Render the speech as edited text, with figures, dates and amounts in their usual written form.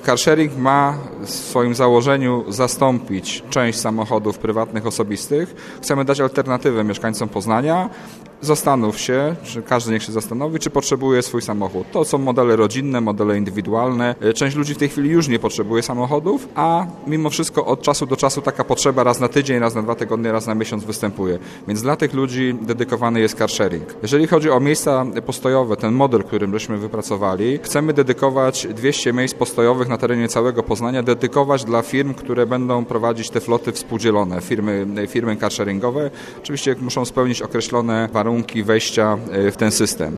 carsharing ma w swoim założeniu zastąpić część samochodów prywatnych, osobistych. Chcemy dać alternatywę mieszkańcom Poznania. Zastanów się, czy każdy niech się zastanowi, czy potrzebuje swój samochód. To są modele rodzinne, modele indywidualne. Część ludzi w tej chwili już nie potrzebuje samochodów, a mimo wszystko od czasu do czasu taka potrzeba raz na tydzień, raz na 2 tygodnie, raz na miesiąc występuje. Więc dla tych ludzi dedykowany jest carsharing. Jeżeli chodzi o miejsca postojowe, ten model, który żeśmy wypracowali, chcemy dedykować 200 miejsc postojowych na terenie całego Poznania, dedykować dla firm, które będą prowadzić te floty współdzielone, firmy carsharingowe. Oczywiście muszą spełnić określone warunki wejścia w ten system.